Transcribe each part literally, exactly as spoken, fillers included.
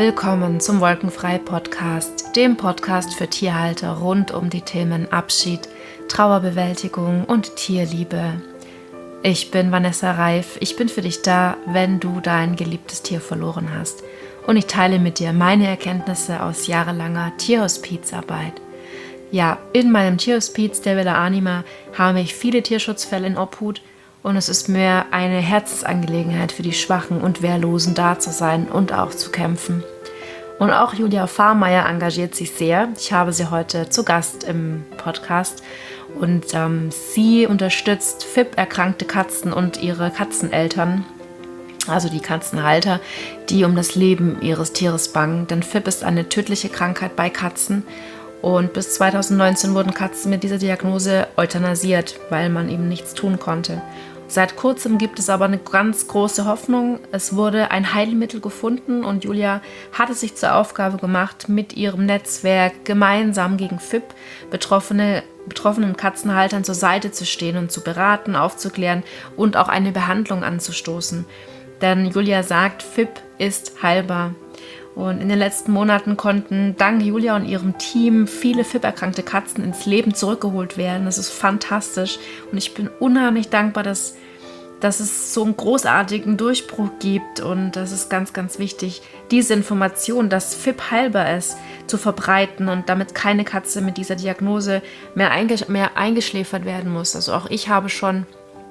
Willkommen zum Wolkenfrei-Podcast, dem Podcast für Tierhalter rund um die Themen Abschied, Trauerbewältigung und Tierliebe. Ich bin Vanessa Reif, ich bin für dich da, wenn du dein geliebtes Tier verloren hast. Und ich teile mit dir meine Erkenntnisse aus jahrelanger Tierhospizarbeit. Ja, in meinem Tierhospiz der Villa Anima habe ich viele Tierschutzfälle in Obhut und es ist mir eine Herzensangelegenheit für die Schwachen und Wehrlosen da zu sein und auch zu kämpfen. Und auch Julia Fahrmeier engagiert sich sehr. Ich habe sie heute zu Gast im Podcast und ähm, sie unterstützt F I P-erkrankte Katzen und ihre Katzeneltern, also die Katzenhalter, die um das Leben ihres Tieres bangen. Denn F I P ist eine tödliche Krankheit bei Katzen und bis zweitausendneunzehn wurden Katzen mit dieser Diagnose euthanasiert, weil man eben nichts tun konnte. Seit kurzem gibt es aber eine ganz große Hoffnung. Es wurde ein Heilmittel gefunden und Julia hat es sich zur Aufgabe gemacht, mit ihrem Netzwerk gemeinsam gegen F I P Betroffene, betroffenen Katzenhaltern zur Seite zu stehen und zu beraten, aufzuklären und auch eine Behandlung anzustoßen. Denn Julia sagt, F I P ist heilbar. Und in den letzten Monaten konnten dank Julia und ihrem Team viele F I P-erkrankte Katzen ins Leben zurückgeholt werden. Das ist fantastisch und ich bin unheimlich dankbar, dass, dass es so einen großartigen Durchbruch gibt. Und das ist ganz, ganz wichtig, diese Information, dass F I P heilbar ist, zu verbreiten und damit keine Katze mit dieser Diagnose mehr, eingesch- mehr eingeschläfert werden muss. Also auch ich habe schon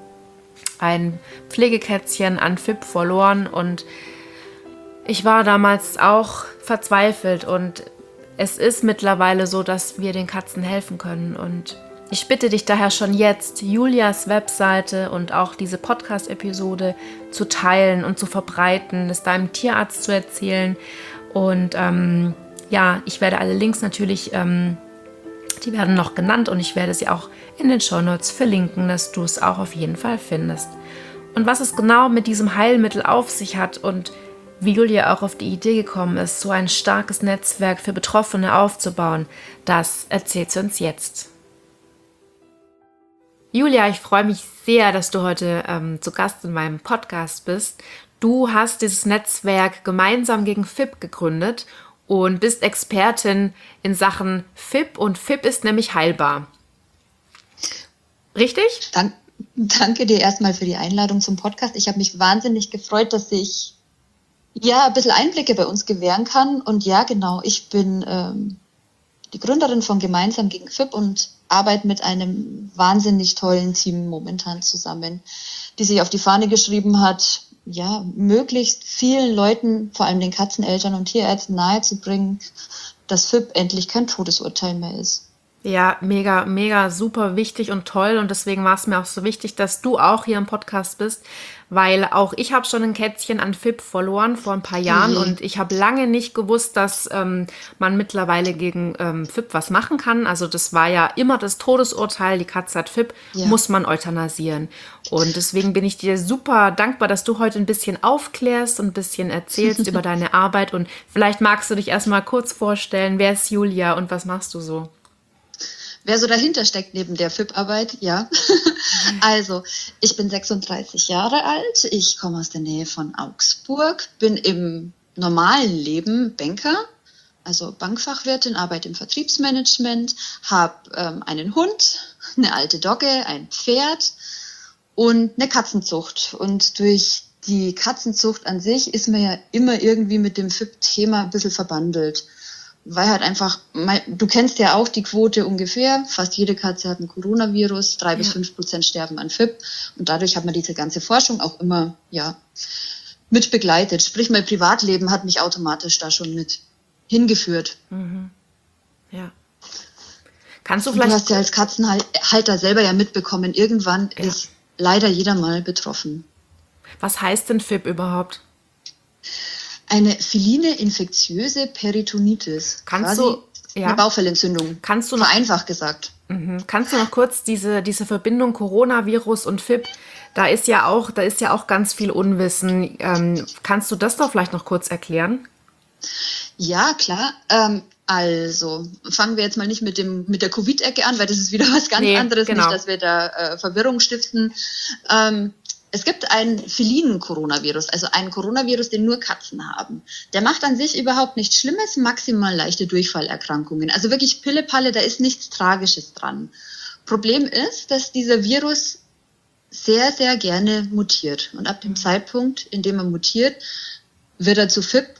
ein Pflegekätzchen an F I P verloren und ich war damals auch verzweifelt und es ist mittlerweile so, dass wir den Katzen helfen können. Und ich bitte dich daher schon jetzt, Julias Webseite und auch diese Podcast-Episode zu teilen und zu verbreiten, es deinem Tierarzt zu erzählen. Und ähm, ja, ich werde alle Links natürlich, ähm, die werden noch genannt und ich werde sie auch in den Shownotes verlinken, dass du es auch auf jeden Fall findest. Und was es genau mit diesem Heilmittel auf sich hat und wie Julia auch auf die Idee gekommen ist, so ein starkes Netzwerk für Betroffene aufzubauen, das erzählt sie uns jetzt. Julia, ich freue mich sehr, dass du heute ähm, zu Gast in meinem Podcast bist. Du hast dieses Netzwerk gemeinsam gegen F I P gegründet und bist Expertin in Sachen F I P und F I P ist nämlich heilbar. Richtig? Dank, danke dir erstmal für die Einladung zum Podcast. Ich habe mich wahnsinnig gefreut, dass ich ja, ein bisschen Einblicke bei uns gewähren kann. Und ja, genau, ich bin ähm, die Gründerin von Gemeinsam gegen F I P und arbeite mit einem wahnsinnig tollen Team momentan zusammen, die sich auf die Fahne geschrieben hat, ja, möglichst vielen Leuten, vor allem den Katzeneltern und Tierärzten nahezubringen, dass F I P endlich kein Todesurteil mehr ist. Ja, mega, mega super wichtig und toll und deswegen war es mir auch so wichtig, dass du auch hier im Podcast bist, weil auch ich habe schon ein Kätzchen an F I P verloren vor ein paar Jahren mhm. und ich habe lange nicht gewusst, dass ähm, man mittlerweile gegen ähm, F I P was machen kann. Also das war ja immer das Todesurteil, die Katze hat F I P, ja. Muss man euthanasieren. Und deswegen bin ich dir super dankbar, dass du heute ein bisschen aufklärst und ein bisschen erzählst über deine Arbeit und vielleicht magst du dich erstmal kurz vorstellen, wer ist Julia und was machst du so? Wer so dahinter steckt neben der F I P-Arbeit, ja. Also, ich bin sechsunddreißig Jahre alt, ich komme aus der Nähe von Augsburg, bin im normalen Leben Banker, also Bankfachwirtin, arbeite im Vertriebsmanagement, habe ähm, einen Hund, eine alte Dogge, ein Pferd und eine Katzenzucht. Und durch die Katzenzucht an sich ist man ja immer irgendwie mit dem F I P-Thema ein bisschen verbandelt. Weil halt einfach, du kennst ja auch die Quote ungefähr, fast jede Katze hat ein Coronavirus, drei ja. bis fünf Prozent sterben an F I P und dadurch hat man diese ganze Forschung auch immer, ja, mit begleitet. Sprich, mein Privatleben hat mich automatisch da schon mit hingeführt. Mhm. Ja. Kannst du vielleicht... Du hast ja als Katzenhalter selber ja mitbekommen, irgendwann ja. ist leider jeder mal betroffen. Was heißt denn F I P überhaupt? Eine feline infektiöse Peritonitis. Kannst du, ja, eine Bauchfellentzündung. Kannst du noch, vereinfacht gesagt. Mhm. Kannst du noch kurz diese, diese Verbindung Coronavirus und F I P, da ist ja auch, da ist ja auch ganz viel Unwissen. Ähm, kannst du das doch vielleicht noch kurz erklären? Ja, klar. Ähm, also, fangen wir jetzt mal nicht mit dem, mit der Covid-Ecke an, weil das ist wieder was ganz nee, anderes, genau. Nicht, dass wir da äh, Verwirrung stiften. Ähm, Es gibt einen felinen Coronavirus, also einen Coronavirus, den nur Katzen haben. Der macht an sich überhaupt nichts Schlimmes, maximal leichte Durchfallerkrankungen. Also wirklich Pille-Palle, da ist nichts Tragisches dran. Problem ist, dass dieser Virus sehr, sehr gerne mutiert. Und ab dem Zeitpunkt, in dem er mutiert, wird er zu F I P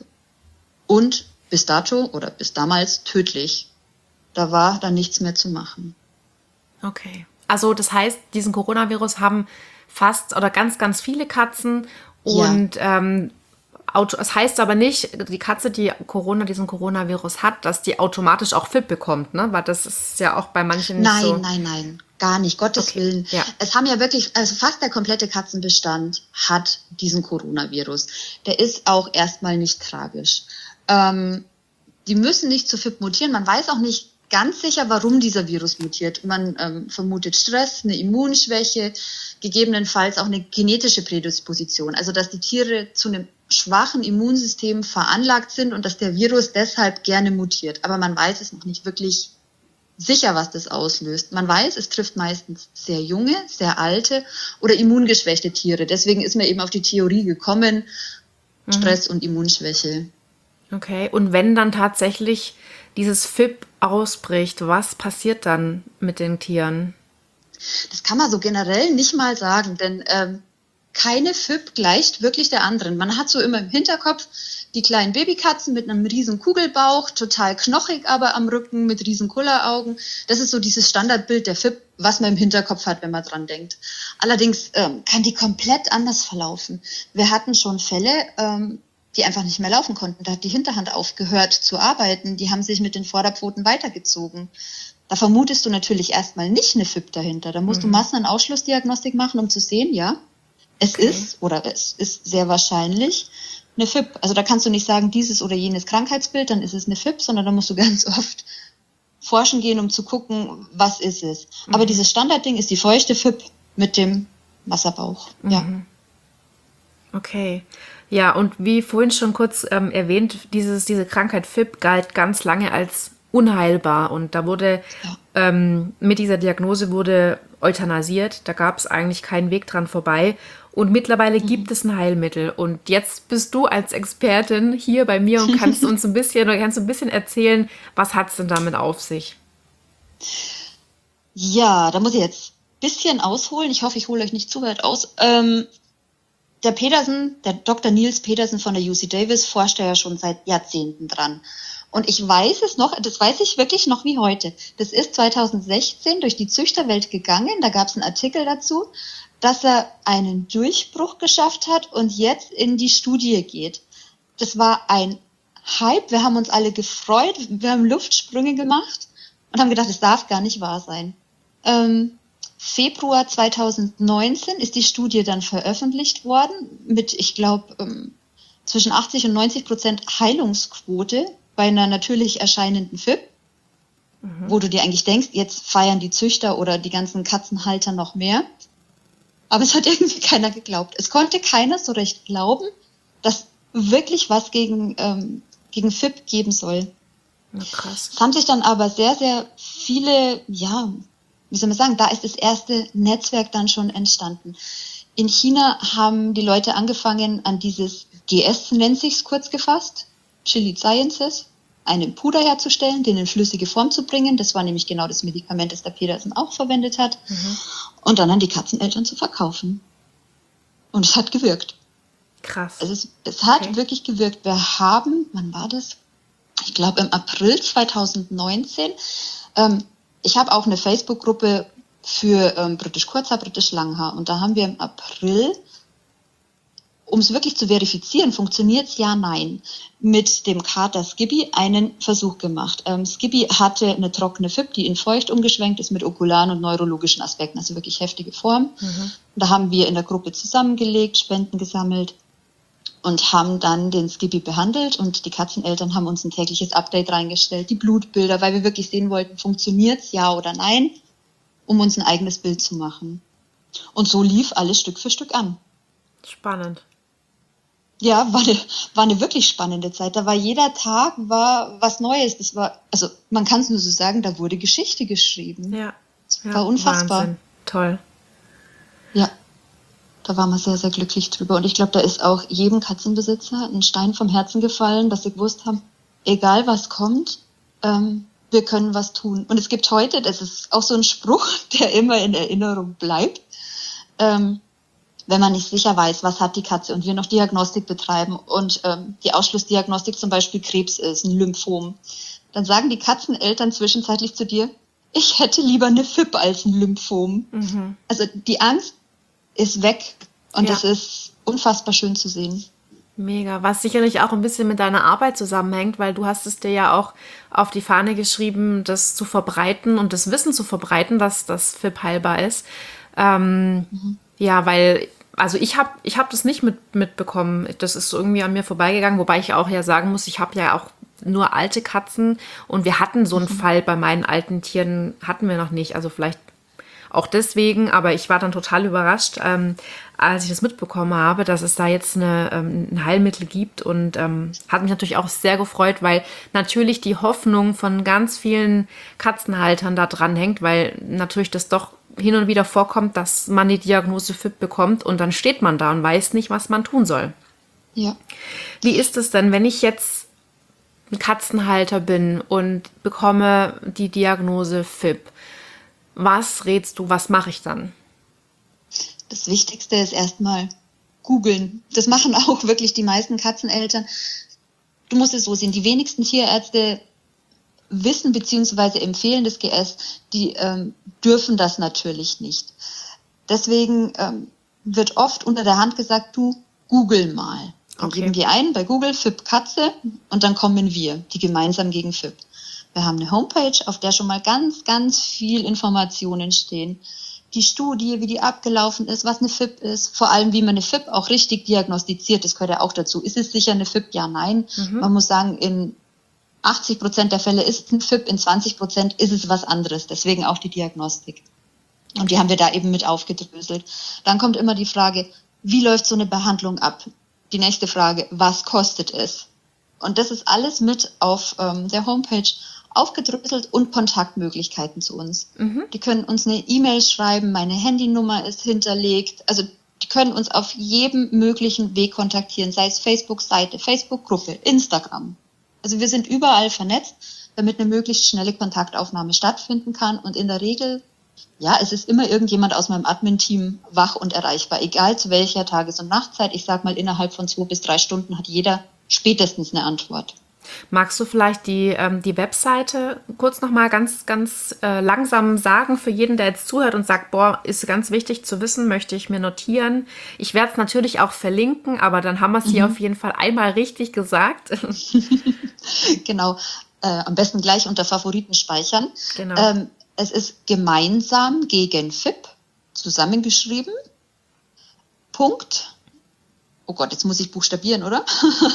und bis dato oder bis damals tödlich. Da war dann nichts mehr zu machen. Okay. Also das heißt, diesen Coronavirus haben fast oder ganz, ganz viele Katzen und ja. ähm, auto, es heißt aber nicht, die Katze, die Corona, diesen Coronavirus hat, dass die automatisch auch F I P bekommt, ne? Weil das ist ja auch bei manchen nicht nein, so. Nein, nein, nein, gar nicht, Gottes okay. Willen. Ja. Es haben ja wirklich, also fast der komplette Katzenbestand hat diesen Coronavirus. Der ist auch erstmal nicht tragisch. Ähm, die müssen nicht zu F I P mutieren, man weiß auch nicht ganz sicher, warum dieser Virus mutiert. Man ähm, vermutet Stress, eine Immunschwäche, gegebenenfalls auch eine genetische Prädisposition. Also dass die Tiere zu einem schwachen Immunsystem veranlagt sind und dass der Virus deshalb gerne mutiert. Aber man weiß es noch nicht wirklich sicher, was das auslöst. Man weiß, es trifft meistens sehr junge, sehr alte oder immungeschwächte Tiere. Deswegen ist man eben auf die Theorie gekommen, mhm. Stress und Immunschwäche. Okay, und wenn dann tatsächlich dieses F I P ausbricht, was passiert dann mit den Tieren? Das kann man so generell nicht mal sagen, denn ähm, keine F I P gleicht wirklich der anderen. Man hat so immer im Hinterkopf die kleinen Babykatzen mit einem riesen Kugelbauch, total knochig aber am Rücken, mit riesen Kulleraugen. Das ist so dieses Standardbild der F I P, was man im Hinterkopf hat, wenn man dran denkt. Allerdings ähm, kann die komplett anders verlaufen. Wir hatten schon Fälle, ähm, die einfach nicht mehr laufen konnten. Da hat die Hinterhand aufgehört zu arbeiten. Die haben sich mit den Vorderpfoten weitergezogen. Da vermutest du natürlich erstmal nicht eine F I P dahinter. Da musst mhm. du Massen- und Ausschlussdiagnostik machen, um zu sehen, ja, es okay. ist oder es ist sehr wahrscheinlich eine F I P. Also da kannst du nicht sagen, dieses oder jenes Krankheitsbild, dann ist es eine F I P, sondern da musst du ganz oft forschen gehen, um zu gucken, was ist es. Mhm. Aber dieses Standardding ist die feuchte F I P mit dem Wasserbauch. Mhm. Ja. Okay. Ja, und wie vorhin schon kurz ähm, erwähnt, dieses, diese Krankheit F I P galt ganz lange als unheilbar und da wurde ja. ähm, mit dieser Diagnose wurde euthanasiert, da gab es eigentlich keinen Weg dran vorbei und mittlerweile mhm. gibt es ein Heilmittel und jetzt bist du als Expertin hier bei mir und kannst uns ein bisschen oder kannst ein bisschen erzählen, was hat es denn damit auf sich? Ja, da muss ich jetzt ein bisschen ausholen, ich hoffe, ich hole euch nicht zu weit aus. Ähm, Der Pedersen, der Doktor Niels Pedersen von der U C Davis forscht ja schon seit Jahrzehnten dran. Und ich weiß es noch, das weiß ich wirklich noch wie heute. Das ist zweitausendsechzehn durch die Züchterwelt gegangen, da gab es einen Artikel dazu, dass er einen Durchbruch geschafft hat und jetzt in die Studie geht. Das war ein Hype, wir haben uns alle gefreut, wir haben Luftsprünge gemacht und haben gedacht, das darf gar nicht wahr sein. Ähm, Februar zweitausendneunzehn ist die Studie dann veröffentlicht worden mit, ich glaube, ähm, zwischen achtzig und neunzig Prozent Heilungsquote bei einer natürlich erscheinenden F I P, mhm. wo du dir eigentlich denkst, jetzt feiern die Züchter oder die ganzen Katzenhalter noch mehr. Aber es hat irgendwie keiner geglaubt. Es konnte keiner so recht glauben, dass wirklich was gegen, ähm, gegen F I P geben soll. Ja, krass. Es haben sich dann aber sehr, sehr viele, ja, wie soll man sagen, da ist das erste Netzwerk dann schon entstanden. In China haben die Leute angefangen, an dieses G S nennt sich's kurz gefasst, Gilead Sciences, einen Puder herzustellen, den in flüssige Form zu bringen. Das war nämlich genau das Medikament, das der Pedersen auch verwendet hat. Mhm. Und dann an die Katzeneltern zu verkaufen. Und es hat gewirkt. Krass. Also es, es hat okay. wirklich gewirkt. Wir haben, wann war das? Ich glaube im April zweitausendneunzehn. Ähm, ich habe auch eine Facebook-Gruppe für ähm, britisch Kurzhaar, britisch Langhaar. Und da haben wir im April, um es wirklich zu verifizieren, funktioniert es ja, nein, mit dem Kater Skippy einen Versuch gemacht. Ähm, Skippy hatte eine trockene F I P, die in feucht umgeschwenkt ist mit okularen und neurologischen Aspekten, also wirklich heftige Form. Mhm. Da haben wir in der Gruppe zusammengelegt, Spenden gesammelt und haben dann den Skippy behandelt und die Katzeneltern haben uns ein tägliches Update reingestellt, die Blutbilder, weil wir wirklich sehen wollten, funktioniert es ja oder nein, um uns ein eigenes Bild zu machen. Und so lief alles Stück für Stück an. Spannend. Ja, war eine, war eine wirklich spannende Zeit. Da war jeder Tag war was Neues. Das war, also man kann es nur so sagen, da wurde Geschichte geschrieben. Ja. Das war ja, unfassbar. Wahnsinn. Toll. Ja. Da waren wir sehr, sehr glücklich drüber. Und ich glaube, da ist auch jedem Katzenbesitzer ein Stein vom Herzen gefallen, dass sie gewusst haben, egal was kommt, ähm, wir können was tun. Und es gibt heute, das ist auch so ein Spruch, der immer in Erinnerung bleibt, ähm, wenn man nicht sicher weiß, was hat die Katze und wir noch Diagnostik betreiben und ähm, die Ausschlussdiagnostik zum Beispiel Krebs ist, ein Lymphom, dann sagen die Katzeneltern zwischenzeitlich zu dir, ich hätte lieber eine F I P als ein Lymphom. Mhm. Also die Angst ist weg und ja. Das ist unfassbar schön zu sehen. Mega, was sicherlich auch ein bisschen mit deiner Arbeit zusammenhängt, weil du hast es dir ja auch auf die Fahne geschrieben, das zu verbreiten und das Wissen zu verbreiten, dass das F I P heilbar ist. Ähm, mhm. Ja, weil, also ich habe ich hab das nicht mit, mitbekommen, das ist irgendwie an mir vorbeigegangen, wobei ich auch ja sagen muss, ich habe ja auch nur alte Katzen und wir hatten so einen mhm. Fall bei meinen alten Tieren, hatten wir noch nicht, also vielleicht auch deswegen, aber ich war dann total überrascht, ähm, als ich das mitbekommen habe, dass es da jetzt eine, ähm, ein Heilmittel gibt und ähm, hat mich natürlich auch sehr gefreut, weil natürlich die Hoffnung von ganz vielen Katzenhaltern da dran hängt, weil natürlich das doch hin und wieder vorkommt, dass man die Diagnose F I P bekommt und dann steht man da und weiß nicht, was man tun soll. Ja. Wie ist es denn, wenn ich jetzt ein Katzenhalter bin und bekomme die Diagnose F I P? Was rätst du, was mache ich dann? Das Wichtigste ist erstmal googeln. Das machen auch wirklich die meisten Katzeneltern. Du musst es so sehen, die wenigsten Tierärzte wissen bzw. empfehlen das G S, die ähm, dürfen das natürlich nicht. Deswegen ähm, wird oft unter der Hand gesagt, du google mal. Dann okay. geben wir ein bei Google F I P Katze und dann kommen wir, die gemeinsam gegen F I P. Wir haben eine Homepage, auf der schon mal ganz, ganz viel Informationen stehen. Die Studie, wie die abgelaufen ist, was eine F I P ist, vor allem wie man eine F I P auch richtig diagnostiziert, das gehört ja auch dazu. Ist es sicher eine F I P? Ja, nein. Mhm. Man muss sagen, in achtzig Prozent der Fälle ist es ein F I P, in zwanzig Prozent ist es was anderes, deswegen auch die Diagnostik. Und die haben wir da eben mit aufgedröselt. Dann kommt immer die Frage, wie läuft so eine Behandlung ab? Die nächste Frage, was kostet es? Und das ist alles mit auf ähm, der Homepage aufgedröselt und Kontaktmöglichkeiten zu uns. Mhm. Die können uns eine E-Mail schreiben, meine Handynummer ist hinterlegt. Also die können uns auf jedem möglichen Weg kontaktieren, sei es Facebook-Seite, Facebook-Gruppe, Instagram. Also wir sind überall vernetzt, damit eine möglichst schnelle Kontaktaufnahme stattfinden kann. Und in der Regel, ja, es ist immer irgendjemand aus meinem Admin-Team wach und erreichbar, egal zu welcher Tages- und Nachtzeit. Ich sag mal, innerhalb von zwei bis drei Stunden hat jeder spätestens eine Antwort. Magst du vielleicht die, ähm, die Webseite kurz nochmal ganz, ganz äh, langsam sagen für jeden, der jetzt zuhört und sagt, boah, ist ganz wichtig zu wissen, möchte ich mir notieren. Ich werde es natürlich auch verlinken, aber dann haben wir es hier mhm. auf jeden Fall einmal richtig gesagt. Genau, äh, am besten gleich unter Favoriten speichern. Genau. Ähm, es ist gemeinsam gegen F I P, zusammengeschrieben, Punkt, oh Gott, jetzt muss ich buchstabieren, oder?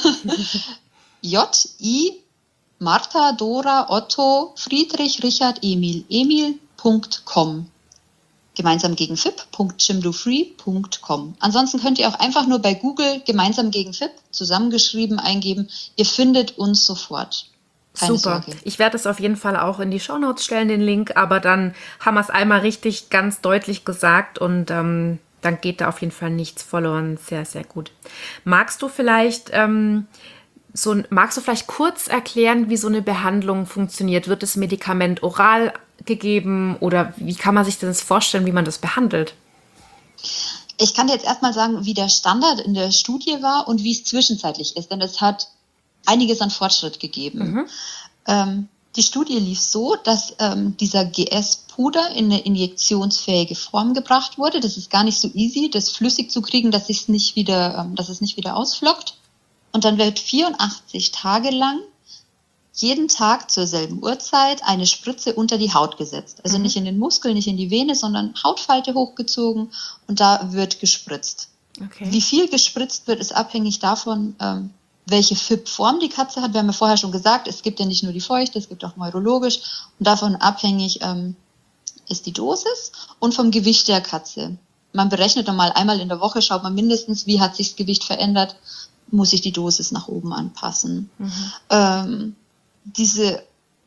J, I, Martha, Dora, Otto, Friedrich, Richard, Emil, Emil Punkt com. Gemeinsam gegen F I P Punkt chimdofree Punkt com. Ansonsten könnt ihr auch einfach nur bei Google gemeinsam gegen F I P zusammengeschrieben eingeben. Ihr findet uns sofort. Keine Super. Sorge. Ich werde es auf jeden Fall auch in die Shownotes stellen, den Link, aber dann haben wir es einmal richtig ganz deutlich gesagt und ähm, dann geht da auf jeden Fall nichts verloren. Sehr, sehr gut. Magst du vielleicht... Ähm, So, magst du vielleicht kurz erklären, wie so eine Behandlung funktioniert? Wird das Medikament oral gegeben oder wie kann man sich das vorstellen, wie man das behandelt? Ich kann dir jetzt erstmal sagen, wie der Standard in der Studie war und wie es zwischenzeitlich ist, denn es hat einiges an Fortschritt gegeben. Mhm. Ähm, die Studie lief so, dass ähm, dieser G S-Puder in eine injektionsfähige Form gebracht wurde. Das ist gar nicht so easy, das flüssig zu kriegen, dass es nicht wieder, ähm, dass es nicht wieder ausflockt. Und dann wird vierundachtzig Tage lang jeden Tag zur selben Uhrzeit eine Spritze unter die Haut gesetzt. Also mhm. nicht in den Muskel, nicht in die Vene, sondern Hautfalte hochgezogen und da wird gespritzt. Okay. Wie viel gespritzt wird, ist abhängig davon, ähm, welche F I P-Form die Katze hat. Wir haben ja vorher schon gesagt, es gibt ja nicht nur die feuchte, es gibt auch neurologisch. Und davon abhängig ähm, ist die Dosis und vom Gewicht der Katze. Man berechnet normal einmal in der Woche, schaut man mindestens, wie hat sich das Gewicht verändert, muss ich die Dosis nach oben anpassen. Mhm. Ähm, diese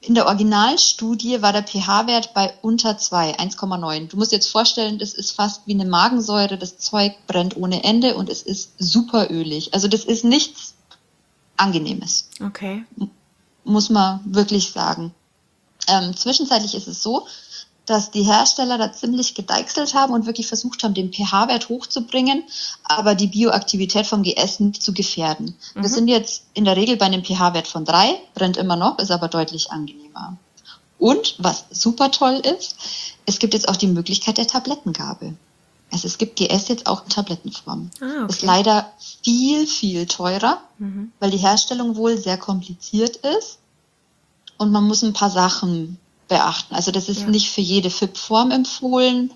In der Originalstudie war der pH-Wert bei unter zwei, eins Komma neun. Du musst dir jetzt vorstellen, das ist fast wie eine Magensäure, das Zeug brennt ohne Ende und es ist super ölig. Also das ist nichts Angenehmes. Okay. Muss man wirklich sagen. Ähm, zwischenzeitlich ist es so, dass die Hersteller da ziemlich gedeichselt haben und wirklich versucht haben, den pH-Wert hochzubringen, aber die Bioaktivität vom G S nicht zu gefährden. Mhm. Wir sind jetzt in der Regel bei einem pH-Wert von drei, brennt immer noch, ist aber deutlich angenehmer. Und was super toll ist, es gibt jetzt auch die Möglichkeit der Tablettengabe. Also es gibt G S jetzt auch in Tablettenform. Ah, okay. Ist leider viel, viel teurer, mhm. weil die Herstellung wohl sehr kompliziert ist und man muss ein paar Sachen beachten. Also das ist ja. nicht für jede F I P-Form empfohlen.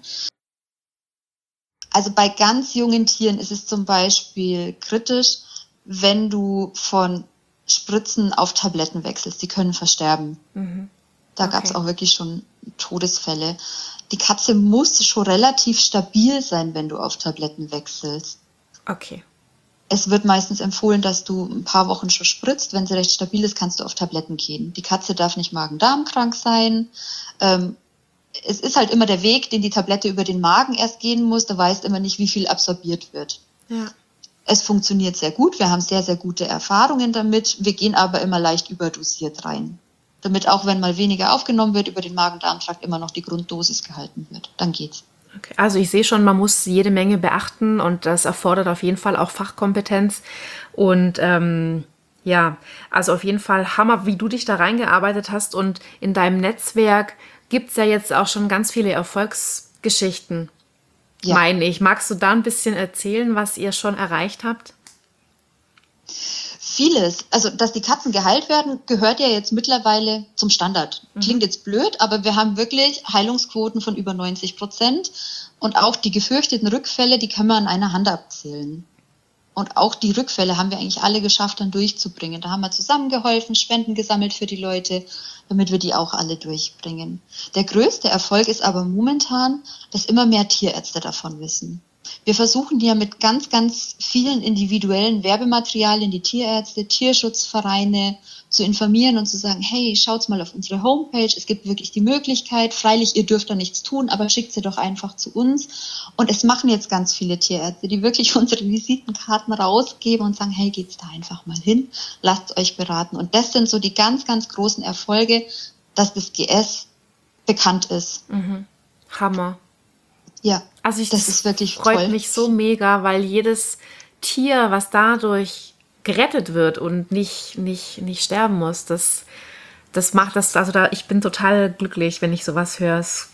Also bei ganz jungen Tieren ist es zum Beispiel kritisch, wenn du von Spritzen auf Tabletten wechselst. Die können versterben. Mhm. Da okay. gab es auch wirklich schon Todesfälle. Die Katze muss schon relativ stabil sein, wenn du auf Tabletten wechselst. Okay. Es wird meistens empfohlen, dass du ein paar Wochen schon spritzt. Wenn sie recht stabil ist, kannst du auf Tabletten gehen. Die Katze darf nicht Magen-Darm-krank sein. Ähm, es ist halt immer der Weg, den die Tablette über den Magen erst gehen muss. Du weißt immer nicht, wie viel absorbiert wird. Ja. Es funktioniert sehr gut. Wir haben sehr, sehr gute Erfahrungen damit. Wir gehen aber immer leicht überdosiert rein. Damit auch, wenn mal weniger aufgenommen wird, über den Magen-Darm-Trakt immer noch die Grunddosis gehalten wird. Dann geht's. Okay. Also ich sehe schon, man muss jede Menge beachten und das erfordert auf jeden Fall auch Fachkompetenz. Und ähm, ja, also auf jeden Fall Hammer, wie du dich da reingearbeitet hast. Und in deinem Netzwerk gibt es ja jetzt auch schon ganz viele Erfolgsgeschichten, ja. meine ich. Magst du da ein bisschen erzählen, was ihr schon erreicht habt? Vieles. Also, dass die Katzen geheilt werden, gehört ja jetzt mittlerweile zum Standard. Mhm. Klingt jetzt blöd, aber wir haben wirklich Heilungsquoten von über neunzig Prozent. Und auch die gefürchteten Rückfälle, die können wir an einer Hand abzählen. Und auch die Rückfälle haben wir eigentlich alle geschafft, dann durchzubringen. Da haben wir zusammengeholfen, Spenden gesammelt für die Leute, damit wir die auch alle durchbringen. Der größte Erfolg ist aber momentan, dass immer mehr Tierärzte davon wissen. Wir versuchen ja mit ganz, ganz vielen individuellen Werbematerialien die Tierärzte, Tierschutzvereine zu informieren und zu sagen, hey, schaut's mal auf unsere Homepage, es gibt wirklich die Möglichkeit, freilich, ihr dürft da nichts tun, aber schickt sie doch einfach zu uns. Und es machen jetzt ganz viele Tierärzte, die wirklich unsere Visitenkarten rausgeben und sagen, hey, geht's da einfach mal hin, lasst euch beraten. Und das sind so die ganz, ganz großen Erfolge, dass das G S bekannt ist. Mhm. Hammer. Ja, also ich, das ist wirklich freut toll. mich so mega, weil jedes Tier, was dadurch gerettet wird und nicht, nicht, nicht sterben muss, das, das macht das, also da, ich bin total glücklich, wenn ich sowas höre. Ist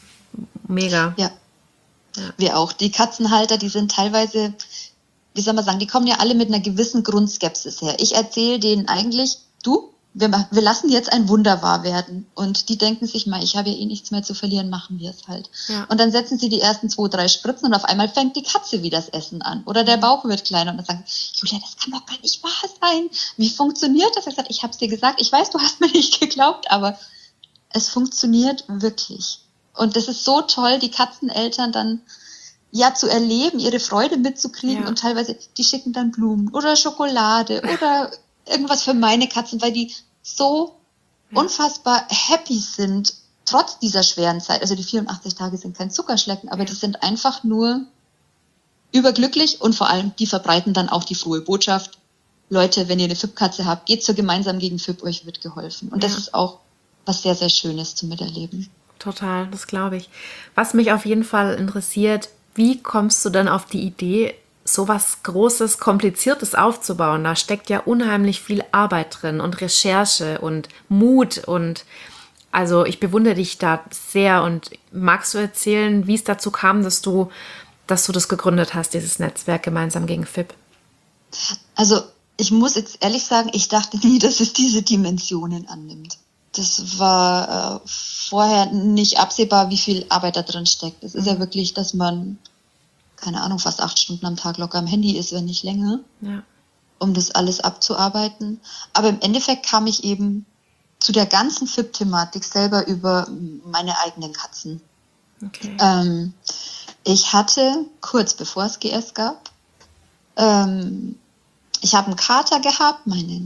mega. Ja. ja, wir auch. Die Katzenhalter, die sind teilweise, wie soll man sagen, die kommen ja alle mit einer gewissen Grundskepsis her. Ich erzähle denen eigentlich, du, wir, wir lassen jetzt ein Wunder wahr werden. Und die denken sich mal, ich habe ja eh nichts mehr zu verlieren, machen wir es halt. Ja. Und dann setzen sie die ersten zwei, drei Spritzen und auf einmal fängt die Katze wieder das Essen an. Oder der Bauch wird kleiner und dann sagen, Julia, das kann doch gar nicht wahr sein. Wie funktioniert das? Ich habe ich habe es dir gesagt, ich weiß, du hast mir nicht geglaubt, aber es funktioniert wirklich. Und das ist so toll, die Katzeneltern dann ja zu erleben, ihre Freude mitzukriegen ja. und teilweise, die schicken dann Blumen oder Schokolade oder irgendwas für meine Katzen, weil die so ja. unfassbar happy sind, trotz dieser schweren Zeit. Also die vierundachtzig Tage sind kein Zuckerschlecken, aber ja. die sind einfach nur überglücklich und vor allem, die verbreiten dann auch die frohe Botschaft. Leute, wenn ihr eine F I P-Katze habt, geht zur gemeinsam gegen F I P, euch wird geholfen. Und ja. das ist auch was sehr, sehr Schönes zu miterleben. Total, das glaube ich. Was mich auf jeden Fall interessiert, wie kommst du dann auf die Idee, so was Großes, Kompliziertes aufzubauen? Da steckt ja unheimlich viel Arbeit drin und Recherche und Mut und also ich bewundere dich da sehr und magst du erzählen, wie es dazu kam, dass du, dass du das gegründet hast, dieses Netzwerk gemeinsam gegen F I P? Also ich muss jetzt ehrlich sagen, ich dachte nie, dass es diese Dimensionen annimmt. Das war äh, vorher nicht absehbar, wie viel Arbeit da drin steckt. Es ist ja wirklich, dass man keine Ahnung, fast acht Stunden am Tag locker am Handy ist, wenn nicht länger, ja. um das alles abzuarbeiten. Aber im Endeffekt kam ich eben zu der ganzen F I P-Thematik selber über meine eigenen Katzen. Okay. Ähm, ich hatte, kurz bevor es G S gab, ähm, ich habe einen Kater gehabt, meinen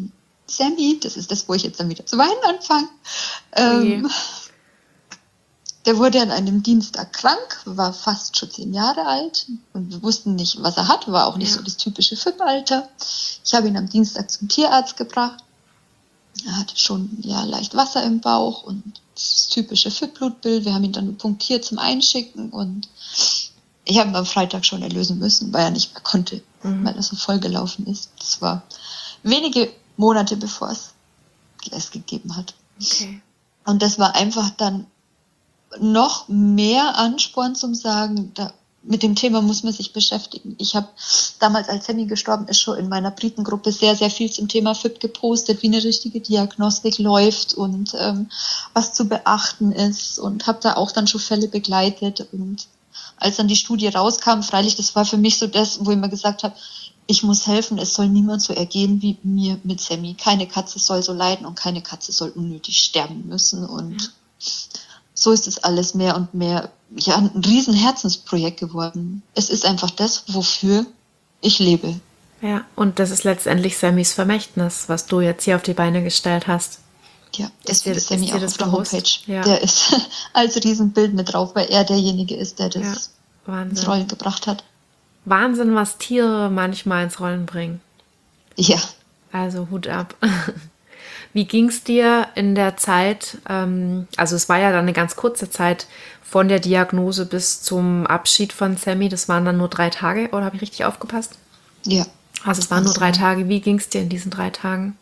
Sammy, das ist das, wo ich jetzt dann wieder zu weinen anfange, ähm, der wurde an einem Dienstag krank, war fast schon zehn Jahre alt und wir wussten nicht, was er hat, war auch nicht ja. so das typische F I P-Alter. Ich habe ihn am Dienstag zum Tierarzt gebracht. Er hatte schon ja leicht Wasser im Bauch und das typische F I P-Blutbild. Wir haben ihn dann punktiert zum Einschicken und ich habe ihn am Freitag schon erlösen müssen, weil er nicht mehr konnte, mhm. weil er so vollgelaufen ist. Das war wenige Monate, bevor es es gegeben hat. Okay. Und das war einfach dann noch mehr Ansporn zum Sagen, da, mit dem Thema muss man sich beschäftigen. Ich habe damals, als Sammy gestorben ist, schon in meiner Britengruppe sehr, sehr viel zum Thema F I P gepostet, wie eine richtige Diagnostik läuft und ähm, was zu beachten ist und habe da auch dann schon Fälle begleitet. Und als dann die Studie rauskam, freilich, das war für mich so das, wo ich mir gesagt habe, ich muss helfen, es soll niemand so ergehen wie mir mit Sammy. Keine Katze soll so leiden und keine Katze soll unnötig sterben müssen. Und ja. so ist es alles mehr und mehr ja, ein riesen Herzensprojekt geworden. Es ist einfach das, wofür ich lebe. Ja, und das ist letztendlich Sammys Vermächtnis, was du jetzt hier auf die Beine gestellt hast. Ja, deswegen ist Sammy auch auf der bewusst? Homepage. Ja. Der ist als Riesenbild mit drauf, weil er derjenige ist, der das ja, ins Rollen gebracht hat. Wahnsinn, was Tiere manchmal ins Rollen bringen. Ja. Also Hut ab. Wie ging es dir in der Zeit, ähm, also es war ja dann eine ganz kurze Zeit von der Diagnose bis zum Abschied von Sammy, das waren dann nur drei Tage, oder habe ich richtig aufgepasst? Ja. Also es waren nur drei Tage. Wie ging es dir in diesen drei Tagen?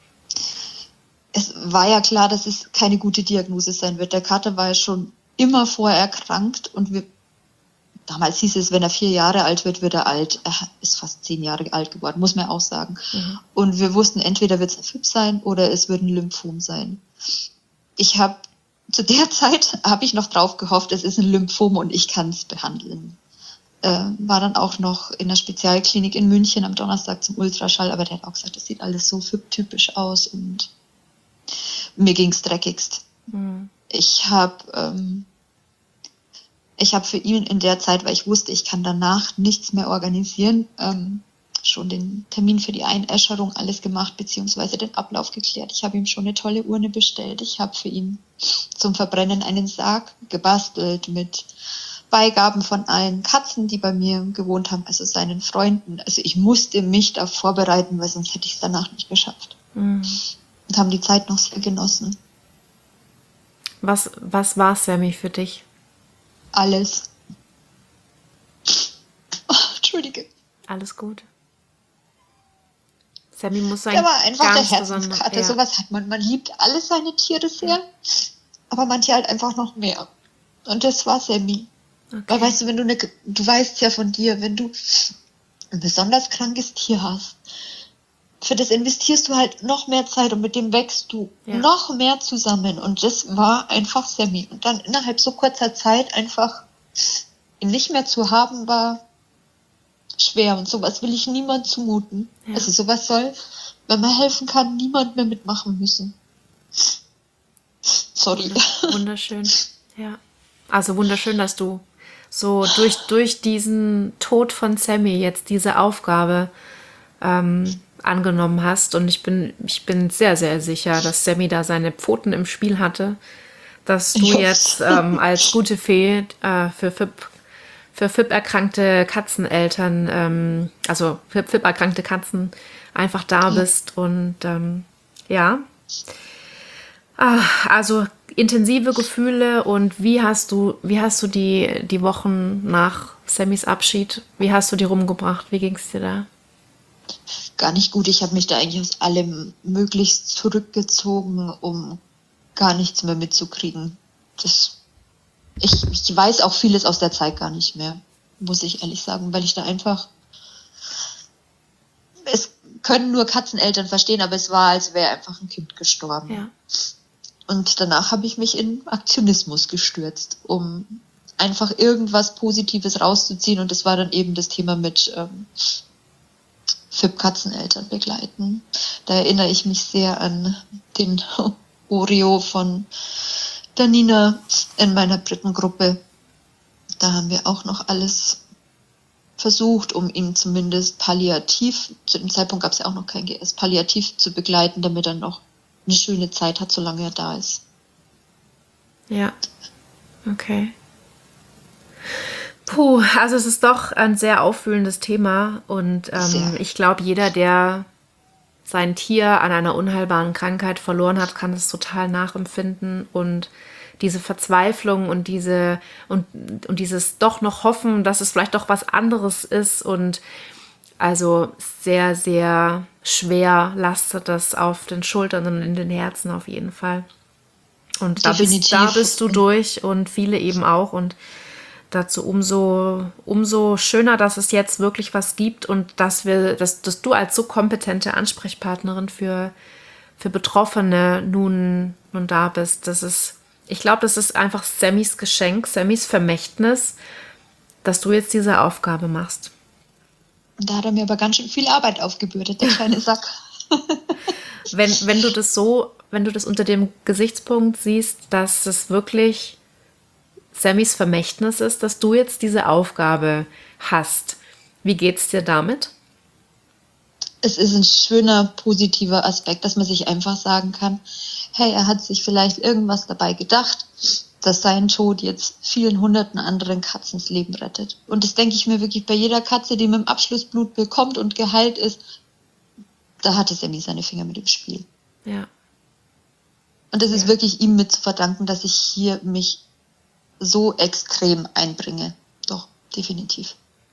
Es war ja klar, dass es keine gute Diagnose sein wird. Der Kater war ja schon immer vorher erkrankt und wir damals hieß es, wenn er vier Jahre alt wird, wird er alt. Er ist fast zehn Jahre alt geworden, muss man auch sagen. Mhm. Und wir wussten, entweder wird es ein F I P sein oder es wird ein Lymphom sein. Ich habe, zu der Zeit habe ich noch drauf gehofft, es ist ein Lymphom und ich kann es behandeln. Äh, war dann auch noch in der Spezialklinik in München am Donnerstag zum Ultraschall, aber der hat auch gesagt, das sieht alles so F I P-typisch aus und mir ging es dreckigst. Mhm. Ich habe... Ähm, Ich habe für ihn in der Zeit, weil ich wusste, ich kann danach nichts mehr organisieren, ähm, schon den Termin für die Einäscherung alles gemacht, beziehungsweise den Ablauf geklärt. Ich habe ihm schon eine tolle Urne bestellt. Ich habe für ihn zum Verbrennen einen Sarg gebastelt mit Beigaben von allen Katzen, die bei mir gewohnt haben, also seinen Freunden. Also ich musste mich da vorbereiten, weil sonst hätte ich es danach nicht geschafft. Mhm. Und haben die Zeit noch sehr genossen. Was, was war Sammy für dich? Alles. Oh, Entschuldige. Alles gut. Sammy muss sein. Der war einfach der Herzkater. Herzenskater. Ja. Sowas hat man. Man liebt alle seine Tiere sehr, ja. aber manche halt einfach noch mehr. Und das war Sammy. Okay. Weil weißt du, wenn du eine, du weißt ja von dir, wenn du ein besonders krankes Tier hast, für das investierst du halt noch mehr Zeit und mit dem wächst du ja. noch mehr zusammen. Und das war einfach Sammy. Und dann innerhalb so kurzer Zeit einfach ihn nicht mehr zu haben, war schwer. Und sowas will ich niemand zumuten. Ja. Also sowas soll, wenn man helfen kann, niemand mehr mitmachen müssen. Sorry. Wunderschön. Ja. Also wunderschön, dass du so durch, durch diesen Tod von Sammy jetzt diese Aufgabe ähm, angenommen hast. Und ich bin, ich bin sehr, sehr sicher, dass Sammy da seine Pfoten im Spiel hatte, dass du yes. jetzt ähm, als gute Fee äh, für F I P, für F I P-erkrankte Katzeneltern, ähm, also für F I P-erkrankte Katzen einfach da bist. Ja. Und ähm, ja, ah, also intensive Gefühle. Und wie hast du, wie hast du die, die Wochen nach Sammys Abschied, wie hast du die rumgebracht? Wie ging es dir da? Gar nicht gut. Ich habe mich da eigentlich aus allem möglichst zurückgezogen, um gar nichts mehr mitzukriegen. Das, ich, ich weiß auch vieles aus der Zeit gar nicht mehr, muss ich ehrlich sagen, weil ich da einfach... Es können nur Katzeneltern verstehen, aber es war, als wäre einfach ein Kind gestorben. Ja. Und danach habe ich mich in Aktionismus gestürzt, um einfach irgendwas Positives rauszuziehen. Und das war dann eben das Thema mit... Ähm, F I P-Katzeneltern begleiten. Da erinnere ich mich sehr an den Oreo von der Nina in meiner Brittengruppe. Da haben wir auch noch alles versucht, um ihn zumindest palliativ, zu dem Zeitpunkt gab es ja auch noch kein G S, palliativ zu begleiten, damit er noch eine schöne Zeit hat, solange er da ist. Ja, okay. Puh, also es ist doch ein sehr aufwühlendes Thema und ähm, ich glaube, jeder, der sein Tier an einer unheilbaren Krankheit verloren hat, kann es total nachempfinden und diese Verzweiflung und diese und, und dieses doch noch Hoffen, dass es vielleicht doch was anderes ist und also sehr, sehr schwer lastet das auf den Schultern und in den Herzen auf jeden Fall. Und da bist, da bist du durch und viele eben auch und dazu umso, umso schöner, dass es jetzt wirklich was gibt und dass wir, dass, dass du als so kompetente Ansprechpartnerin für, für Betroffene nun, nun da bist. Das ist, ich glaube, das ist einfach Sammys Geschenk, Sammys Vermächtnis, dass du jetzt diese Aufgabe machst. Da hat er mir aber ganz schön viel Arbeit aufgebürdet, der kleine Sack. wenn, wenn du das so, wenn du das unter dem Gesichtspunkt siehst, dass es wirklich Sammys Vermächtnis ist, dass du jetzt diese Aufgabe hast. Wie geht's dir damit? Es ist ein schöner, positiver Aspekt, dass man sich einfach sagen kann, hey, er hat sich vielleicht irgendwas dabei gedacht, dass sein Tod jetzt vielen hunderten anderen Katzen das Leben rettet. Und das denke ich mir wirklich bei jeder Katze, die mit dem Abschlussblut bekommt und geheilt ist, da hatte Sammy seine Finger mit im Spiel. Ja. Und es ist ja. wirklich ihm mit zu verdanken, dass ich hier mich so extrem einbringe. Doch, definitiv.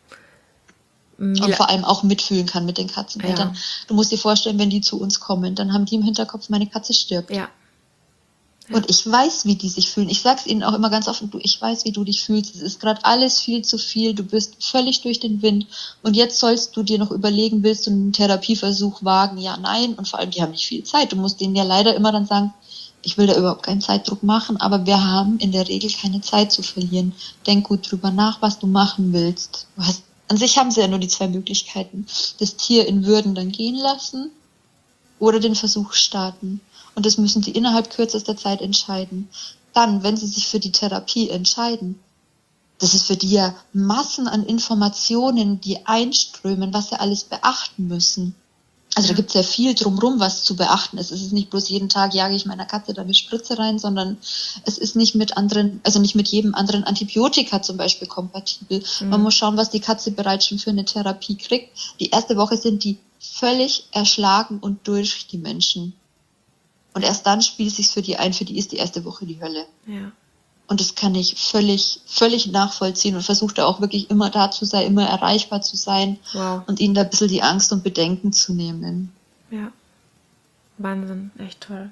Wie und vor allem auch mitfühlen kann mit den Katzeneltern. Ja. Du musst dir vorstellen, wenn die zu uns kommen, dann haben die im Hinterkopf, meine Katze stirbt. Ja. Ja. Und ich weiß, wie die sich fühlen. Ich sag's ihnen auch immer ganz offen, du, ich weiß, wie du dich fühlst. Es ist gerade alles viel zu viel. Du bist völlig durch den Wind. Und jetzt sollst du dir noch überlegen, willst du einen Therapieversuch wagen? Ja, nein. Und vor allem, die haben nicht viel Zeit. Du musst denen ja leider immer dann sagen, ich will da überhaupt keinen Zeitdruck machen, aber wir haben in der Regel keine Zeit zu verlieren. Denk gut drüber nach, was du machen willst. Du hast, an sich haben sie ja nur die zwei Möglichkeiten. Das Tier in Würden dann gehen lassen oder den Versuch starten. Und das müssen sie innerhalb kürzester Zeit entscheiden. Dann, wenn sie sich für die Therapie entscheiden, das ist für die ja Massen an Informationen, die einströmen, was sie alles beachten müssen. Also da gibt es ja viel drumherum, was zu beachten ist. Es ist nicht bloß jeden Tag jage ich meiner Katze da eine Spritze rein, sondern es ist nicht mit anderen, also nicht mit jedem anderen Antibiotika zum Beispiel kompatibel. Mhm. Man muss schauen, was die Katze bereits schon für eine Therapie kriegt. Die erste Woche sind die völlig erschlagen und durch, die Menschen. Und erst dann spielt es sich für die ein, für die ist die erste Woche die Hölle. Ja. Und das kann ich völlig, völlig nachvollziehen und versuche da auch wirklich immer da zu sein, immer erreichbar zu sein. Wow. Und ihnen da ein bisschen die Angst und Bedenken zu nehmen. Ja, Wahnsinn, echt toll.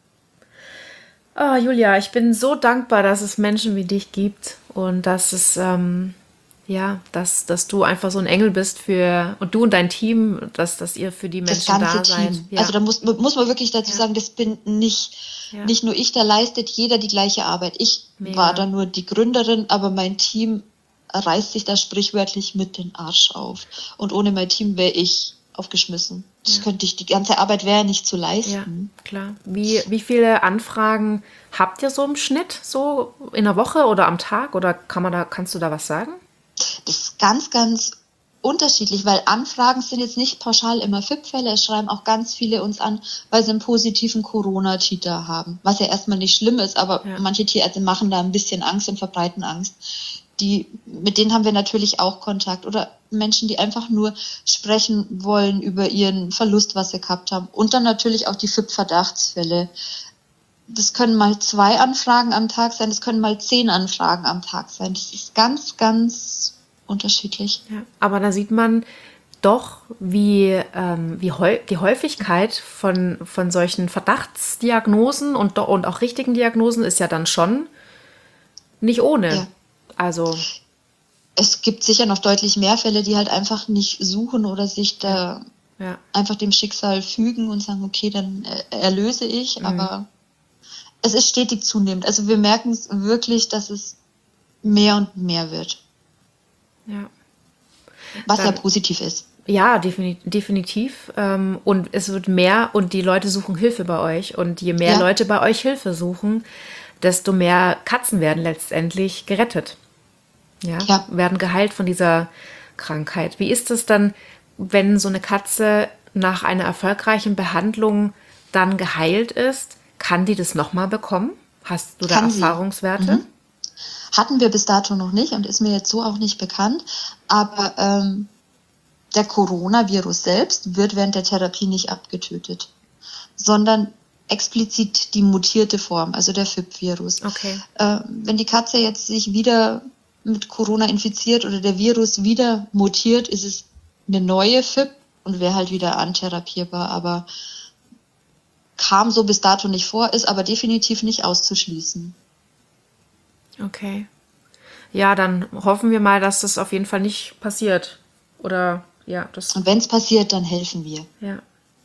Oh, Julia, ich bin so dankbar, dass es Menschen wie dich gibt und dass es, ähm, ja, dass, dass du einfach so ein Engel bist für, und du und dein Team, dass, dass ihr für die Menschen da seid. Das ganze Team. Ja. Also da muss, muss man wirklich dazu ja. sagen, das bin nicht, ja. nicht nur ich, da leistet jeder die gleiche Arbeit. Ich Mega. war da nur die Gründerin, aber mein Team reißt sich da sprichwörtlich mit den Arsch auf. Und ohne mein Team wäre ich aufgeschmissen. Das ja. könnte ich, die ganze Arbeit wäre nicht zu leisten. Ja, klar. Wie, wie viele Anfragen habt ihr so im Schnitt, so in der Woche oder am Tag? Oder kann man da, kannst du da was sagen? Das ist ganz, ganz unterschiedlich, weil Anfragen sind jetzt nicht pauschal immer F I P-Fälle. Es schreiben auch ganz viele uns an, weil sie einen positiven Corona-Titer haben. Was ja erstmal nicht schlimm ist, aber ja. manche Tierärzte machen da ein bisschen Angst und verbreiten Angst. Die, mit denen haben wir natürlich auch Kontakt. Oder Menschen, die einfach nur sprechen wollen über ihren Verlust, was sie gehabt haben. Und dann natürlich auch die F I P-Verdachtsfälle. Das können mal zwei Anfragen am Tag sein, das können mal zehn Anfragen am Tag sein. Das ist ganz, ganz unterschiedlich. Ja, aber da sieht man doch, wie, ähm, wie häu- die Häufigkeit von, von solchen Verdachtsdiagnosen und, und auch richtigen Diagnosen ist ja dann schon nicht ohne. Ja. Also es gibt sicher noch deutlich mehr Fälle, die halt einfach nicht suchen oder sich da ja. einfach dem Schicksal fügen und sagen, okay, dann erlöse ich, mhm. aber es ist stetig zunehmend. Also wir merken es wirklich, dass es mehr und mehr wird. Ja. Was Dann, ja positiv ist. Ja, defini- definitiv. Ähm, und es wird mehr und die Leute suchen Hilfe bei euch. Und je mehr ja. Leute bei euch Hilfe suchen, desto mehr Katzen werden letztendlich gerettet. Ja, ja. Werden geheilt von dieser, Krankheit. Wie ist es dann, wenn so eine Katze nach einer erfolgreichen Behandlung dann geheilt ist? Kann die das nochmal bekommen? Hast du da Kann sie. Erfahrungswerte? Mhm. Hatten wir bis dato noch nicht und ist mir jetzt so auch nicht bekannt. Aber ähm, der Coronavirus selbst wird während der Therapie nicht abgetötet, sondern explizit die mutierte Form, also der F I B-Virus. Okay. Äh, wenn die Katze jetzt sich wieder mit Corona infiziert oder der Virus wieder mutiert, ist es eine neue F I B und wäre halt wieder antherapierbar, aber kam so bis dato nicht vor, ist aber definitiv nicht auszuschließen. Okay. Ja, dann hoffen wir mal, dass das auf jeden Fall nicht passiert. Oder ja, das. Und wenn es passiert, dann helfen wir. Ja.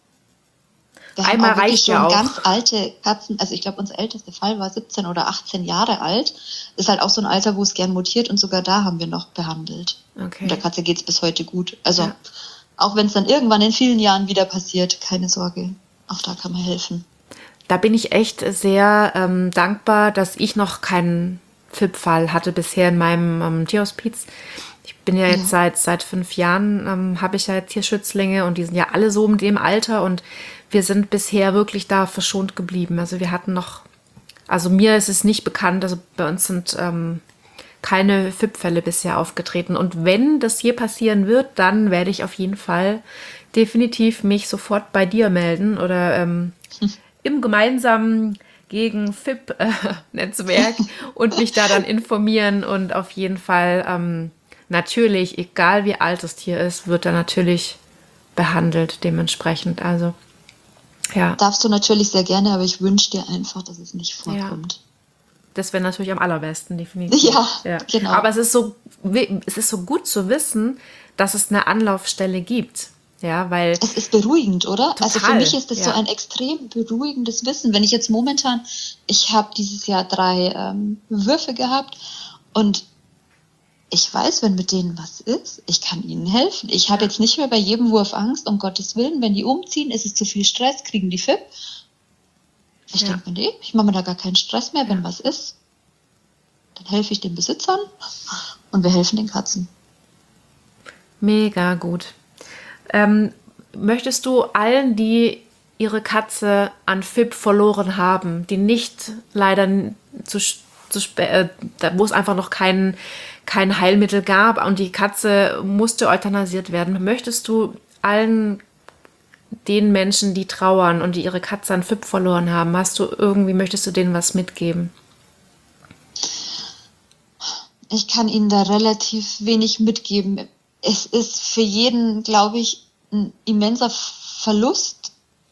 Wir Einmal haben auch wirklich reicht schon ja auch. ganz alte Katzen, also ich glaube, unser ältester Fall war siebzehn oder achtzehn Jahre alt. Ist halt auch so ein Alter, wo es gern mutiert und sogar da haben wir noch behandelt. Okay. Und der Katze geht es bis heute gut. Also Ja. auch wenn es dann irgendwann in vielen Jahren wieder passiert, keine Sorge, auch da kann man helfen. Da bin ich echt sehr ähm, dankbar, dass ich noch keinen F I B-Fall hatte bisher in meinem ähm, Tierhospiz. Ich bin ja jetzt Ja. seit seit fünf Jahren, ähm, habe ich ja Tierschützlinge und die sind ja alle so in dem Alter und wir sind bisher wirklich da verschont geblieben. Also wir hatten noch, also mir ist es nicht bekannt, also bei uns sind ähm, keine F I B-Fälle bisher aufgetreten. Und wenn das je passieren wird, dann werde ich auf jeden Fall definitiv mich sofort bei dir melden oder ähm, im gemeinsamen gegen F I B-Netzwerk und mich da dann informieren und auf jeden Fall ähm, natürlich, egal wie alt das Tier ist, wird er natürlich behandelt dementsprechend. Also ja, Darfst du natürlich sehr gerne, aber ich wünsche dir einfach, dass es nicht vorkommt. das wäre natürlich am allerbesten, definitiv. Ja, genau. Aber es ist so, wi- es ist so gut zu wissen, dass es eine Anlaufstelle gibt. Ja, weil Es ist beruhigend, oder? Also für Total, mich ist das ja. so ein extrem beruhigendes Wissen. Wenn ich jetzt momentan, ich habe dieses Jahr drei ähm, Würfe gehabt und ich weiß, wenn mit denen was ist, ich kann ihnen helfen. Ich habe jetzt nicht mehr bei jedem Wurf Angst, um Gottes Willen. Wenn die umziehen, ist es zu viel Stress, kriegen die F I B. Ich Ja. denke mir, nee, ich mache mir da gar keinen Stress mehr. Wenn was ist, dann helfe ich den Besitzern und wir helfen den Katzen. Mega gut. Ähm, möchtest du allen, die ihre Katze an F I B verloren haben, die nicht leider n- zu, sch- zu spä- äh, da- wo es einfach noch kein, kein Heilmittel gab und die Katze musste euthanasiert werden, möchtest du allen den Menschen, die trauern und die ihre Katze an F I B verloren haben, hast du irgendwie, möchtest du denen was mitgeben? Ich kann Ihnen da relativ wenig mitgeben. Es ist für jeden, glaube ich, ein immenser Verlust,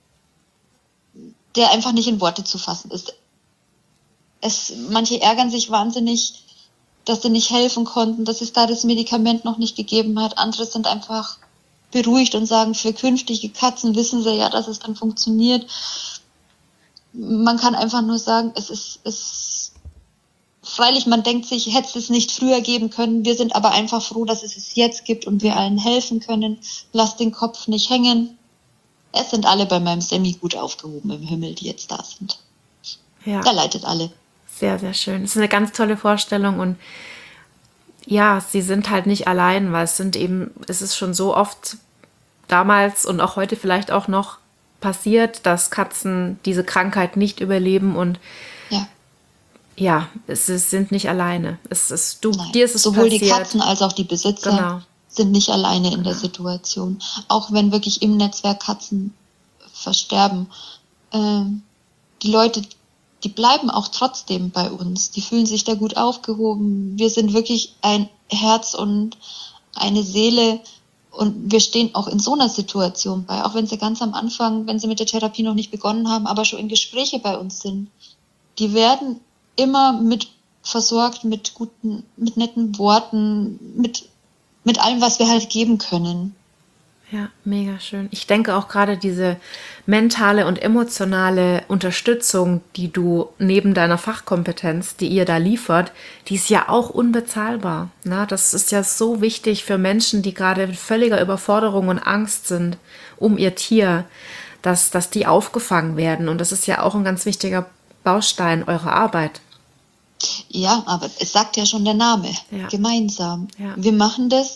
der einfach nicht in Worte zu fassen ist. Es, manche ärgern sich wahnsinnig, dass sie nicht helfen konnten, dass es da das Medikament noch nicht gegeben hat. Andere sind einfach beruhigt und sagen, für künftige Katzen wissen sie ja, dass es dann funktioniert. Man kann einfach nur sagen, es ist, es, freilich, man denkt sich, hätte es nicht früher geben können. Wir sind aber einfach froh, dass es es jetzt gibt und wir allen helfen können. Lass den Kopf nicht hängen. Es sind alle bei meinem Semi gut aufgehoben im Himmel, die jetzt da sind. Ja. Er leitet alle. Sehr, sehr schön. Es ist eine ganz tolle Vorstellung und ja, sie sind halt nicht allein, weil es sind eben, es ist schon so oft damals und auch heute vielleicht auch noch passiert, dass Katzen diese Krankheit nicht überleben und Ja, ja, es ist, sind nicht alleine. Es ist, du, nein. dir ist es Sowohl passiert. die Katzen als auch die Besitzer Genau. sind nicht alleine in der Situation. Auch wenn wirklich im Netzwerk Katzen versterben. Ähm, die Leute, die bleiben auch trotzdem bei uns. Die fühlen sich da gut aufgehoben. Wir sind wirklich ein Herz und eine Seele und wir stehen auch in so einer Situation bei, auch wenn sie ganz am Anfang, wenn sie mit der Therapie noch nicht begonnen haben, aber schon in Gespräche bei uns sind. Die werden immer mit versorgt, mit guten, mit netten Worten, mit, mit allem, was wir halt geben können. Ja, mega schön. Ich denke auch gerade diese mentale und emotionale Unterstützung, die du neben deiner Fachkompetenz, die ihr da liefert, die ist ja auch unbezahlbar. Na, das ist ja so wichtig für Menschen, die gerade in völliger Überforderung und Angst sind um ihr Tier, dass, dass die aufgefangen werden. Und das ist ja auch ein ganz wichtiger Baustein eurer Arbeit. Ja, aber es sagt ja schon der Name. Ja. Gemeinsam. Ja. Wir machen das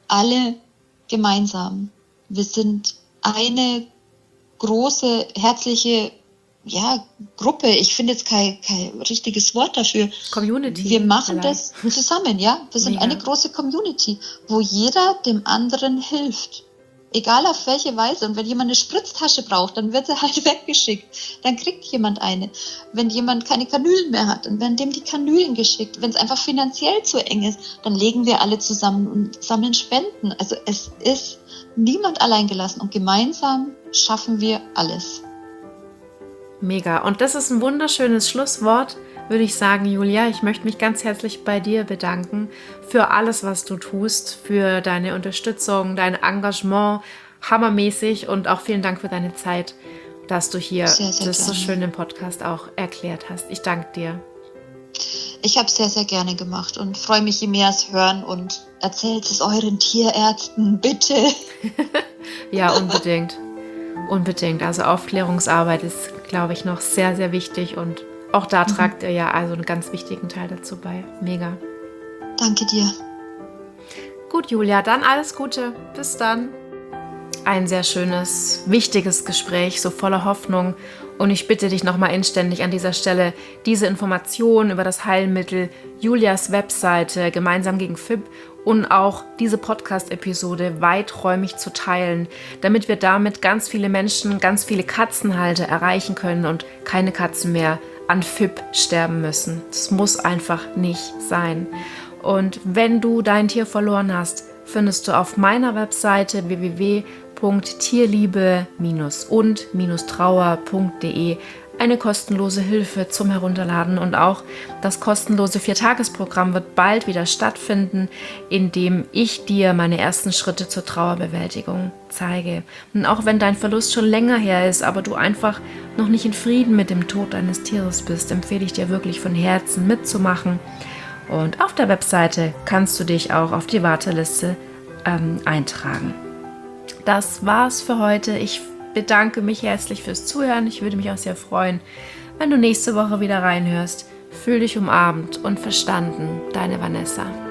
alle gemeinsam. Wir sind eine große, herzliche, ja, Gruppe. Ich finde jetzt kein, kein richtiges Wort dafür. Community. Wir machen vielleicht. das zusammen, ja. Wir sind Mega. eine große Community, wo jeder dem anderen hilft. Egal auf welche Weise. Und wenn jemand eine Spritztasche braucht, dann wird sie halt weggeschickt. Dann kriegt jemand eine. Wenn jemand keine Kanülen mehr hat, dann werden dem die Kanülen geschickt. Wenn es einfach finanziell zu eng ist, dann legen wir alle zusammen und sammeln Spenden. Also es ist niemand allein gelassen und gemeinsam schaffen wir alles. Mega. Und das ist ein wunderschönes Schlusswort, würde ich sagen, Julia. Ich möchte mich ganz herzlich bei dir bedanken für alles, was du tust, für deine Unterstützung, dein Engagement, hammermäßig, und auch vielen Dank für deine Zeit, dass du hier Sehr, sehr das so gerne. schön im Podcast auch erklärt hast. Ich danke dir. Ich habe es sehr, sehr gerne gemacht und freue mich, je mehr es hören, und erzählt es euren Tierärzten, bitte. Ja, unbedingt. Unbedingt. Also Aufklärungsarbeit ist, glaube ich, noch sehr, sehr wichtig, und auch da tragt ihr ja also einen ganz wichtigen Teil dazu bei. Mega. Danke dir. Gut, Julia, dann alles Gute. Bis dann. Ein sehr schönes, wichtiges Gespräch, so voller Hoffnung. Und ich bitte dich nochmal inständig an dieser Stelle, diese Informationen über das Heilmittel, Julias Webseite Gemeinsam gegen F I B und auch diese Podcast-Episode weiträumig zu teilen, damit wir damit ganz viele Menschen, ganz viele Katzenhalter erreichen können und keine Katzen mehr an F I B sterben müssen. Das muss einfach nicht sein. Und wenn du dein Tier verloren hast, findest du auf meiner Webseite w w w punkt tierliebe und trauer punkt de eine kostenlose Hilfe zum Herunterladen, und auch das kostenlose Viertagesprogramm wird bald wieder stattfinden, in dem ich dir meine ersten Schritte zur Trauerbewältigung zeige. Und auch wenn dein Verlust schon länger her ist, aber du einfach noch nicht in Frieden mit dem Tod deines Tieres bist, empfehle ich dir wirklich von Herzen mitzumachen. Und auf der Webseite kannst du dich auch auf die Warteliste ähm, eintragen. Das war's für heute. Ich bedanke mich herzlich fürs Zuhören. Ich würde mich auch sehr freuen, wenn du nächste Woche wieder reinhörst. Fühl dich umarmt und verstanden. Deine Vanessa.